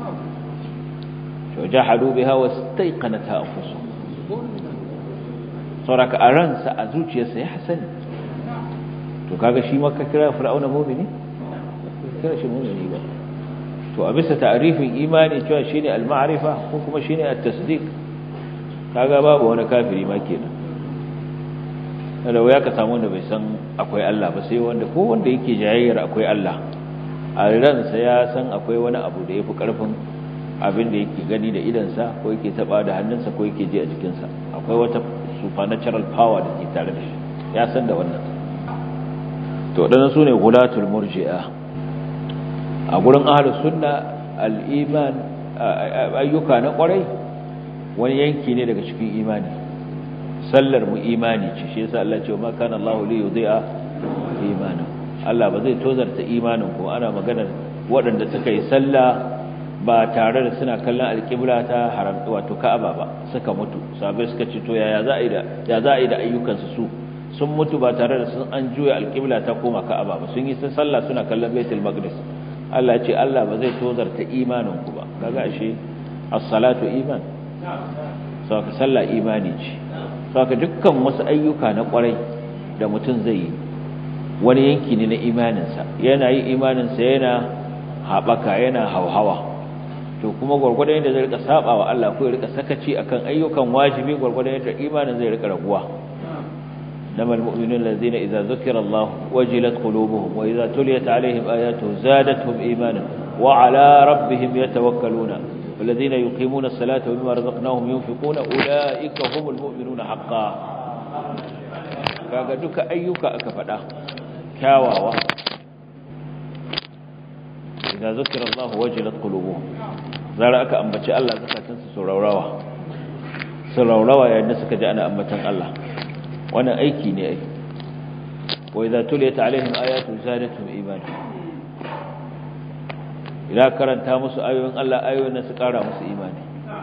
wajahadu biha wastayqanatha anfusuhum sauraka a ransa a zuciyarsa ya hasani to kaga shi ma ka kira fir'auna mu'mini kira shi mu'mini ba to a bisa ta'rifin imani cewa shine al-ma'rifa ko kuma shine at-tasdiq kaga babu wani kafiri ma kenan da waya ka samu wanda bai san akwai Allah ba sai wanda ko wanda yake jayayyar akwai Allah a ransa ya san akwai wani abu da yafi karfin abin da yake gani da idansa ko yake taba da hannunsa ko yake ji a jikinsa akwai wata supernatural power da ke tare da shi ya san da wannan to wadannan sune gulatul murji'a a gurin ahlus sunna al-iman ayyuka na kwarai wani yanki ne daga cikin imani sallar mu imani ce shi yasa Allah ya ce ma kana Allah li yudhi'a imanan Allah ba zai tozarta imanin ko ana maganar waɗanda suka yi sallah ba tare da suna kallon alƙibla ta haram wato Ka'aba ba suka mutu sabai suka ce to yaya za a yi da ya za a yi da ayyukan su sun mutu ba tare da sun an juya alƙibla ta koma Ka'aba ba sun yi sallah suna kallon Baitul Maqdis Allah ya ce Allah ba zai tozarta imanin ku ba kaga ashe as-salatu iman saka sallah imani ce saka dukkan wasu ayyuka na kwarai da mutum zai yi wani yanki ne na imaninsa yana yi imaninsa yana haɓaka yana hauhawa to kuma gwargwadon yadda zai rika saba wa Allah ko ya rika sakaci akan ayyukan wajibi gwargwadon yadda imanin zai rika raguwa namal mu'minun allazina idza zukira Allah wajilat qulubuhum wa idza tuliyat alaihim ayatuhu zadatuhum imanan wa ala rabbihim yatawakkaluna والذين يقيمون الصلاة ومما رزقناهم ينفقون أولئك هم المؤمنون حقا kaga duka ayyuka aka fada kyawawa idan zikra Allah wajilat qulubuhum zara aka ambaci Allah zakatansu su raurawa su raurawa yayin da suka ji ana ambatan Allah wannan aiki ne ai wa idza tuliyat alaihim ayatu zadatuhum imana idan karanta musu ayoyin Allah ayoyin su kara musu imani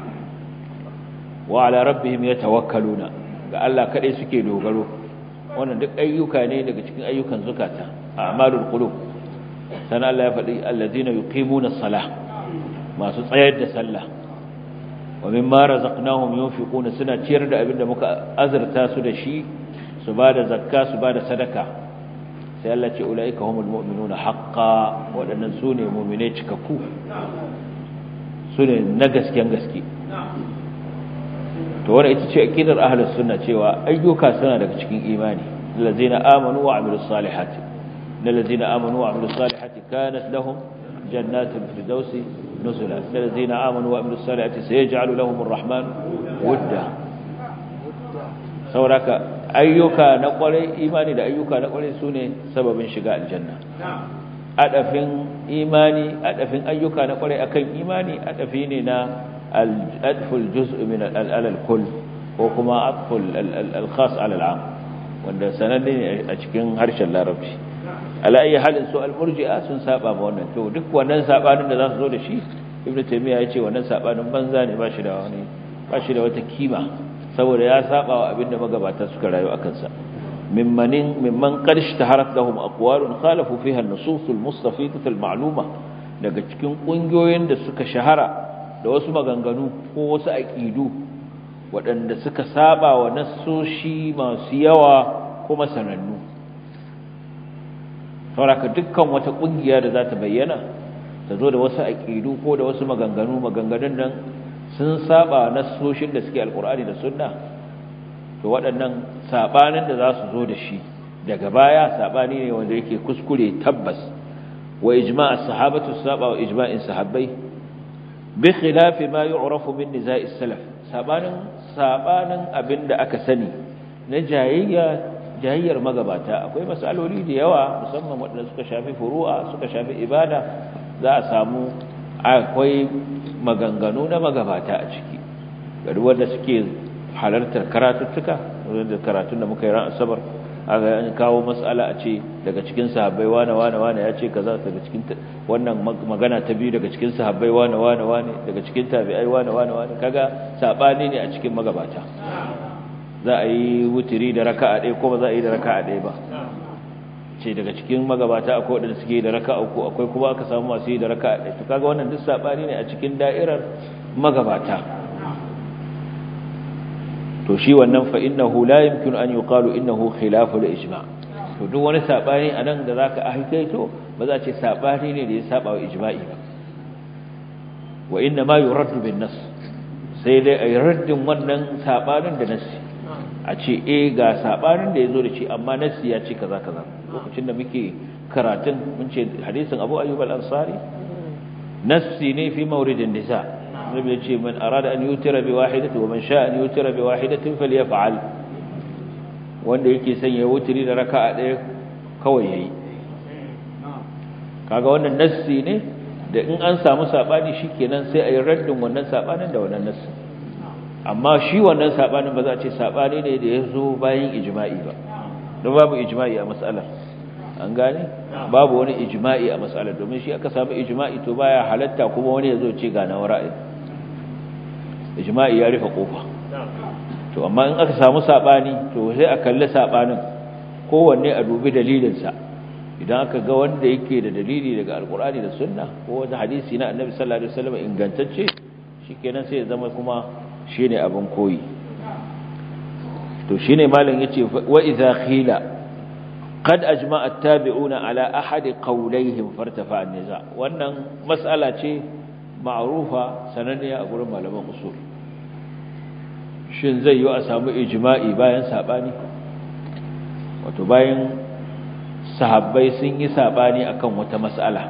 wa ala rabbihim yatawakkaluna ga Allah kadai suke dogaro wannan duk ayyuka ne daga cikin ayyukan zakata a'malul qulub sana Allah ya faɗi allazina yuqimuna as-salah masu tsayar da sallah wa mimma razaqnahum yunfiquna suna ciyar da abinda muka azurta su da shi su bada zakka su bada sadaka sai Allah ce ulaika humul mu'minuna haqqan wadannan sune mu'mine cikakku sune na gaskiyan gaske to wannan ita ce aqidar ahlus sunna cewa ayyuka suna daga cikin imani allazina amanu wa amilus salihati allazina amanu wa amilus salihati kanat lahum jannatul firdausi nuzula allazina amanu wa amilus salihati sayaj'alu lahumur rahman wadda sauraka ayyuka na kwarai imani da ayyuka na kwarai sune sababin shiga aljanna adafin imani adafin ayyuka na kwarai akan imani adafi ne na al-adful juz' min al-kull ko kuma adful al-khas ala al-am wanda sananne ne a cikin harshen larabci ala ayi halin su al-murji'a sun saba ba wannan to duk wannan sabanin da za su zo da shi ibnu taymiya yace wannan sabanin banza ne ba shi da wani ba shi da wata kima saboda ya saba wa abinda magabata suka rayu akan sa mimmanin mimman qad ishtaharat lahum aqwalun khalafu fiha an-nusus al-mustafidah al-ma'luma daga cikin kungiyoyin da suka shahara da wasu maganganu ko wasu aqidu waɗanda suka saba wa nassoshi masu yawa kuma sanannu saboda dukkan wata kungiya da za ta bayyana ta zo da wasu aqidu ko da wasu maganganu maganganun nan sun saba nassoshin da suke alkur'ani da sunna to waɗannan sabanin da za su zo da shi daga baya sabani ne wanda yake kuskure tabbas wa ijma'us sahabatu saba wa ijma'in sahabbai bi khilafi ma yu'rafu min niza'is salaf sabanin sabanin abinda aka sani na jayayya jayayyar magabata akwai masaloli da yawa musamman waɗanda suka shafi furu'a suka shafi ibada za a samu akwai maganganu na magabata a ciki gari wanda suke halartar karatuttuka wanda karatun da muka yi ran asabar aga an kawo mas'ala a ce daga cikin sahabbai wane wane wane ya ce kaza daga cikin wannan magana ta biyu daga cikin sahabbai wane wane wane daga cikin tabi'ai wane wane wane kaga sabani ne a cikin magabata za a yi wutiri da raka'a ɗaya ko ba za a yi da raka'a ɗaya ba ce daga cikin magabata akwai wadanda suke da raka'a uku akwai kuma aka samu masu yi da raka'a ɗaya to kaga wannan duk sabani ne a cikin da'irar magabata to shi wannan fa innahu la yumkinu an yuqalu innahu khilafu al-ijma' to duk wani sabani anan da zaka ahikaito ba za a ce sabani ne da ya saba wa ijma'i ba wa inna ma yuraddu bin nas sai dai ayi raddin wannan sabanin da nassi a ce eh ga sabanin da yazo da shi amma nassi ya ce kaza kaza lokacin da muke karatun mun ce hadisin Abu Ayyub al-Ansari nassi ne fi mawridin nisa nabi ya ce man arada an yutira bi wahidati wa man sha'a an yutira bi wahidatin falyaf'al wanda yake son ya wutiri da raka'a daya kawai yayi kaga wannan nassi ne da in an samu sabani shikenan sai ayi raddin wannan sabanin da wannan nassi amma shi wannan sabanin ba za a ce sabani ne da yazo bayan ijma'i ba don babu ijma'i a mas'alar an gane babu wani ijma'i a mas'alar domin shi aka samu ijma'i to baya halatta kuma wani yazo ce ga nawa ra'ayi ijma'i ya rufe kofa to amma in aka samu sabani to sai a kalli sabanin kowanne a dubi dalilin sa idan aka ga wanda yake da dalili daga alkur'ani da sunna ko wani hadisi na annabi sallallahu alaihi wasallam ingantacce shikenan sai ya zama kuma shine abin koyi to shine malam yace wa idza khila qad ajma'a at-tabi'una ala ahadi qawlayhim fartafa an-niza wannan mas'ala ce ma'rufa sananniya a gurin malaman usul shin zai yi a samu ijma'i bayan sabani wato bayan sahabbai sun yi sabani akan wata mas'ala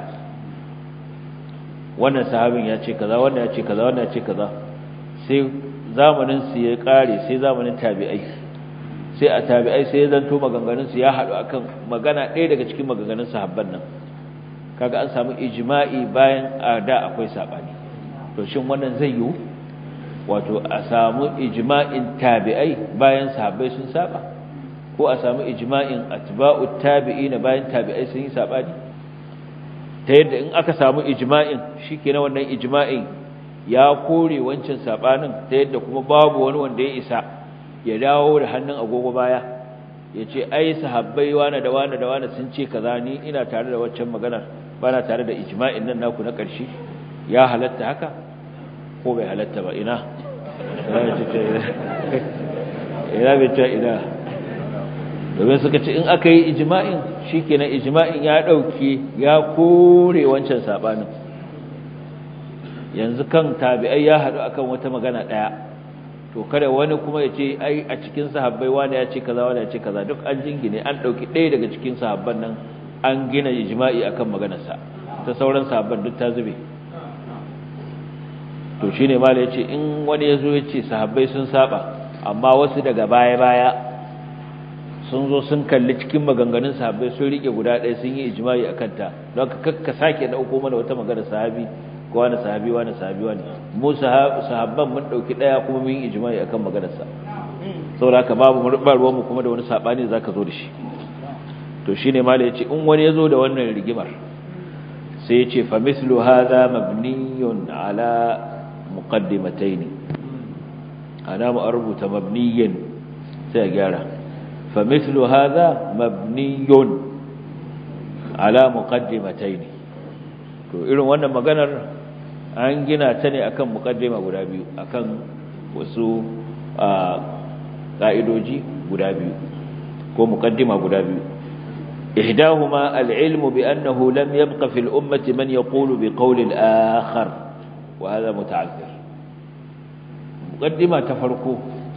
wannan sahabin ya ce kaza wannan ya ce kaza wannan ya ce kaza sai zamanin su ya kare sai zamanin tabi'ai sai a tabi'ai sai ya zanto maganganun su ya hadu akan magana ɗaya daga cikin maganganun sahabban nan kaga an samu ijma'i bayan a da akwai sabani to shin wannan zai yi wato a samu ijma'in tabi'ai bayan sahabbai sun saba ko a samu ijma'in atba'ut tabi'ina bayan tabi'ai sun yi sabani ta yadda in aka samu ijma'in shikenan wannan ijma'in ya kore wancan sabanin ta yadda kuma babu wani wanda ya isa ya dawo da hannun agogo baya ya ce ai sahabbai wani da wani da wani sun ce kaza ni ina tare da waccan maganar bana tare da ijma'in nan naku na ƙarshe ya halatta haka ko bai halatta ba ina ina bai ta ina domin suka ce in aka yi ijma'in shikenan ijma'in ya dauke ya kore wancan sabanin yanzu kan tabi'ai ya hadu akan wata magana daya to kada wani kuma ya ce ai a cikin sahabbai wani ya ce kaza wani ya ce kaza duk an jingine an dauki ɗaya daga cikin sahabban nan an gina ijma'i akan maganarsa ta sauran sahabban duk ta zube to shine malai yace in wani yazo yace sahabbai sun saba amma wasu daga baya-baya sun zo sun kalli cikin maganganun sahabbai sun rike guda ɗaya sun yi ijma'i akan ta don ka kakka sake dauko mana wata magana sahabi ko wani sahabi wani sahabi wani mu sahabban mun dauki ɗaya kuma mun yi ijma'i akan maganar sa saboda haka babu ba ruwan mu kuma da wani sabani zaka zo da shi to shine malai yace in wani yazo da wannan rigimar sai yace fa mislu hadha mabniyun ala muqaddimatayn ana mu rubuta mabniyan sai gyara fa mislu hadha mabniyun ala muqaddimatayn to irin wannan maganar an gina ta ne akan muqaddima guda biyu akan wasu ka'idoji guda biyu ko muqaddima guda biyu ihdahuma al-ilmu bi annahu lam yabqa fi al-ummati man yaqulu bi qawli al-akhar wa hadha muta'azzir muqaddima ta farko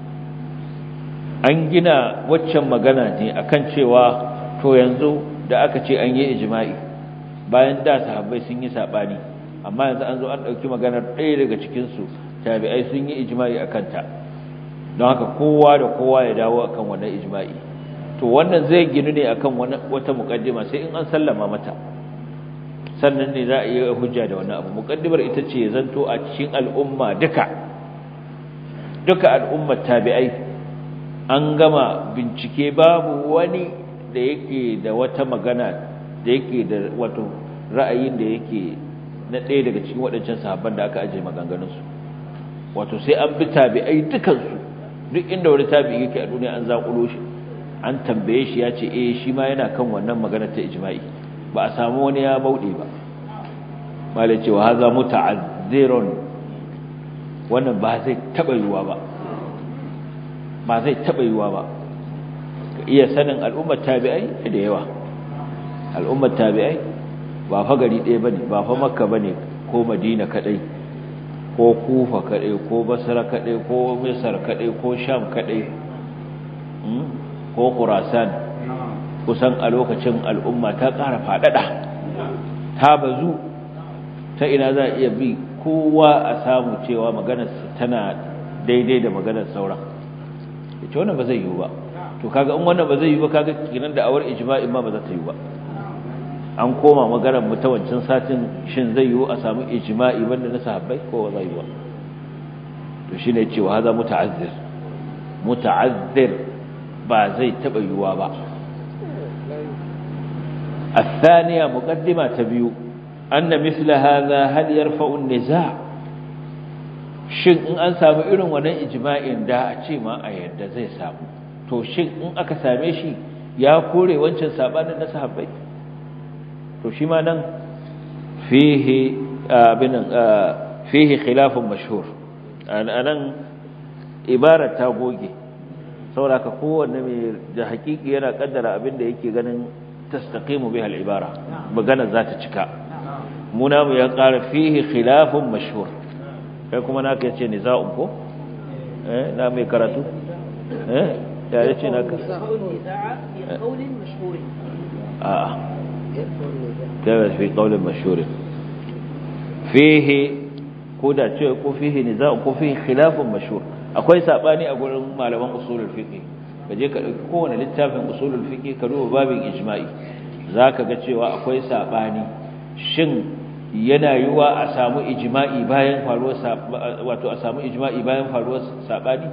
an gina waccan magana ne akan cewa to yanzu da aka ce an yi ijma'i bayan da sahabbai sun yi sabani amma yanzu an zo an dauki maganar ɗaya daga cikin su tabi'ai sun yi ijma'i akan ta don haka kowa da kowa ya dawo akan wannan ijma'i to wannan zai ginu ne akan wata muqaddima sai in an sallama mata sannan ne za a yi hujja da wannan abu muqaddimar ita ce zanto a cikin al'umma duka duka al'ummar tabi'ai an gama bincike babu wani da yake da wata magana da yake da wato ra'ayin da yake na ɗaya daga cikin waɗancan sahabban da aka aje maganganunsu wato sai an bi tabi'ai dukansu duk inda wani tabi'i yake a duniya an zaƙulo shi an tambaye shi ya ce eh shi ma yana kan wannan magana ta ijma'i ba a samu wani ya bauɗe ba malai cewa haza muta'azzirun wannan ba zai taɓa yiwuwa ba ba zai taɓa yiwuwa ba ka iya sanin al'ummar tabi'ai da yawa al'ummar tabi'ai ba fa gari ɗaya bane ba fa makka bane ko madina kadai ko Kufa kadai ko Basra kadai ko Misr kadai ko Sham kadai ko Khurasan kusan a lokacin al'umma ta ƙara faɗaɗa ta bazu ta ina za a iya bi kowa a samu cewa maganarsa tana daidai da maganar sauran ita wannan ba zai yiwu ba to kaga in wannan ba zai yiwu ba kaga kinan da awar ijma'in ma ba za ta yiwu ba an koma maganar mu ta wancan satin shin zai yiwu a samu ijma'i banda na sahabbai ko ba zai yiwu ba to shine cewa haza muta'azzir muta'azzir ba zai taba yiwuwa ba الثانية مقدمة تبيو أن مثل هذا هل يرفع النزاع shin in an samu irin wannan ijma'in da a ce ma a yadda zai samu to shin in aka same shi ya kore wancan sabanin na sahabbai to shi ma nan fihi abinan fihi khilafun mashhur anan ibarar ta goge saboda ka kowanne mai da hakiki yana kaddara abin da yake ganin tastaqimu biha al-ibara magana za ta cika muna mu ya ƙara fihi khilafun mashhur kai kuma naka yace niza'un ko eh na mai karatu eh ya yace naka qaulin mashhur a kai fi qaulin mashhur fihi ko da ce ko fihi niza'un ko fihi khilafun mashhur akwai sabani a gurin malaman usulul fiqh kaje ka dauki kowane littafin usulul fiqh ka duba babin ijma'i zaka ga cewa akwai sabani shin yana yiwa a samu ijma'i bayan faruwar wato a samu ijma'i bayan faruwar sabani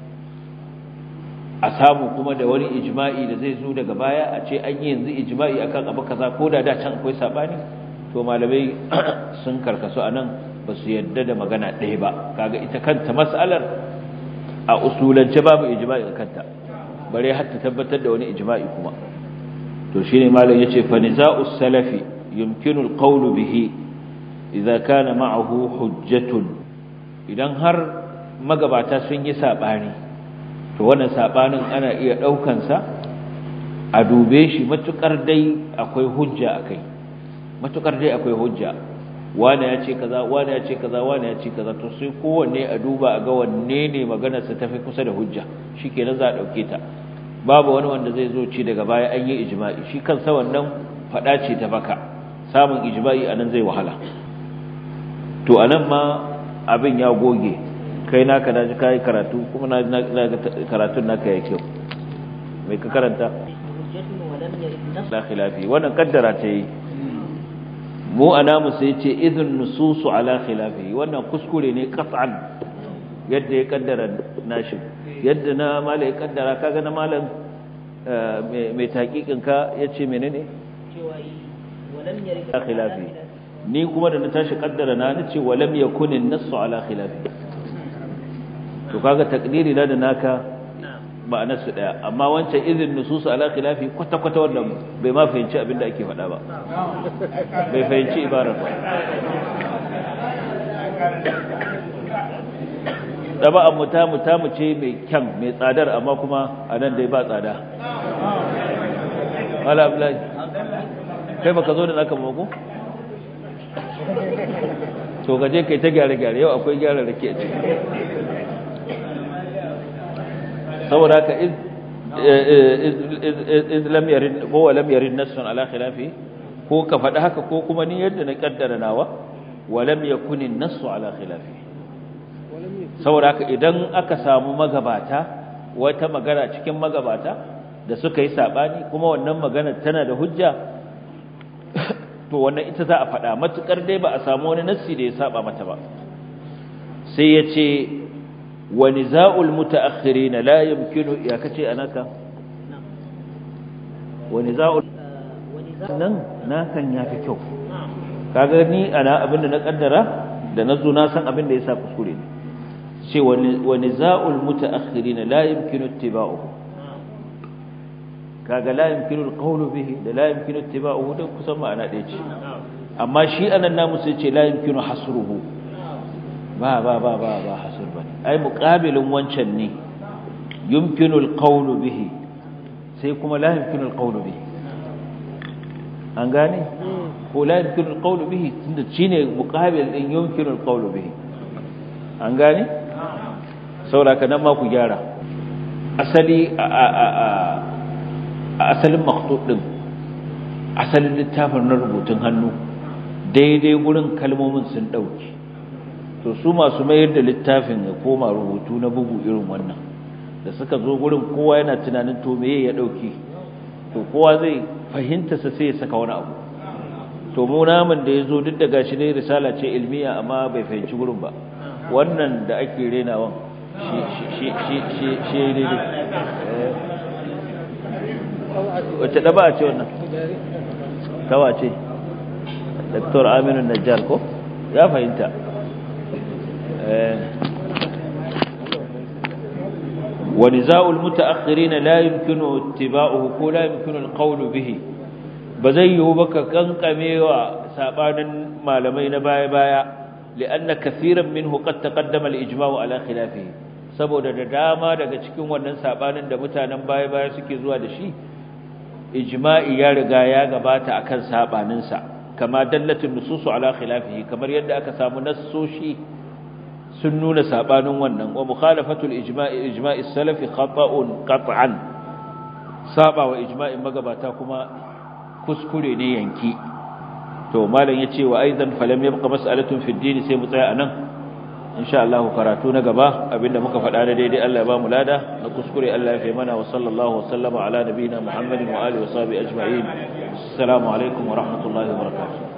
a samu kuma da wani ijma'i da zai zo daga baya a ce an yi yanzu ijma'i akan abu kaza ko da da can akwai sabani to malamai sun karkasu anan ba su yadda da magana ɗaya ba kaga ita kanta mas'alar a usulance babu ijma'i kanta bare har ta tabbatar da wani ijma'i kuma to shine malam yace fa niza'us salafi yumkinu alqawlu bihi idza kana ma'ahu hujjatun idan har magabata sun yi sabani to wannan sabanin ana iya daukan sa a dube shi matukar dai akwai hujja akai matukar dai akwai hujja wani ya ce kaza wani ya ce kaza wani ya ce kaza to sai kowanne a duba a ga wanne ne maganar sa tafi kusa da hujja shikenan za a dauke ta babu wani wanda zai zo ci daga baya an yi ijma'i shi kansa wannan fada ce ta baka samun ijma'i anan zai wahala to anan ma abin ya goge kai naka da kai karatu kuma na ga karatun naka yake kyau mai ka karanta la khilafi wannan kaddara ta yi mu ana mu sai ce idhun nususu ala khilafi wannan kuskure ne qat'an yadda ya kaddara nashi yadda na mala ya kaddara kaga na malam mai taqiqin ka yace menene cewa walam yarid khilafi ni kuma da na tashi kaddara na nace walam yakun an-nassu ala khilafi to kaga takdiri da naka ma'anar su daya amma wancan idhin nusus ala khilafi kwata kwata wannan bai ma fahimci abin da ake faɗa ba bai fahimci ibarar ba daba muta muta mu ce mai kyan mai tsadar amma kuma anan dai ba tsada wala abdullahi kai baka zo da naka mako to gaje kai ta gyare gyare yau akwai gyare rake a ciki saboda haka iz lam yarid ko lam yarid nassun ala khilafi ko ka faɗi haka ko kuma ni yadda na kaddara nawa wa lam yakun an-nassu ala khilafi saboda haka idan aka samu magabata wata magana cikin magabata da suka yi sabani kuma wannan magana tana da hujja to wannan ita za a faɗa matukar dai ba a samu wani nassi da ya saba mata ba sai ya ce wa niza'ul mutaakhirin la yumkinu ya kace anaka wa niza'ul nan na kan yafi kyau kaga ni ana abinda na kaddara da nazo na san abinda yasa kuskure ne ce wa niza'ul mutaakhirin la yumkinu ittiba'uhu kaga la yumkinu alqawlu bihi da la yumkinu ittiba'uhu da kusan ma'ana ɗaya ce amma shi anan namu sai ce la yumkinu hasruhu ba ba ba ba ba hasr bane ai muqabilin wancan ne yumkinu alqawlu bihi sai kuma la yumkinu alqawlu bihi an gane ko la yumkinu alqawlu bihi tunda shine muqabil din yumkinu alqawlu bihi an gane saboda nan ma ku gyara asali a a a a asalin makhtut din asalin littafin na rubutun hannu daidai gurin kalmomin sun dauke to su masu mayar da littafin ya koma rubutu na bugu irin wannan da suka zo gurin kowa yana tunanin to meye ya dauke to kowa zai fahimta sa sai ya saka wani abu to mu namun da yazo duk da gashi dai risala ce ilmiya amma bai fahimci gurin ba wannan da ake renawan shi shi shi shi ne wace da ba ce wannan tawa ce Dr. Aminu Najjar ko ya fahimta ونزاع المتأخرين لا يمكن اتباعه ولا يمكن القول به بزيه بك كنقمي وسابان مالمين بايا بايا لأن كثيرا منه قد تقدم الإجماع على خلافه saboda da dama daga cikin wannan sabanin da mutanen baya baya suke zuwa da shi ijma'i ya riga ya gabata akan sabanin sa kama dallatul nususu ala khilafihi kamar yadda aka samu nassoshi sun nuna sabanin wannan wa mukhalafatul ijma'i ijma'is salafi khata'un qat'an saba wa ijma'in magabata kuma kuskure ne yanki to malam yace wa aidan falam yabqa mas'alatun fi ad-din sai mu tsaya anan insha Allah karatu na gaba abinda muka faɗa da daidai Allah ya ba mu lada na kuskure Allah ya fi mana wa sallallahu wa sallama ala nabiyina Muhammadin wa alihi wa sahbihi ajma'in assalamu alaikum wa rahmatullahi wa barakatuh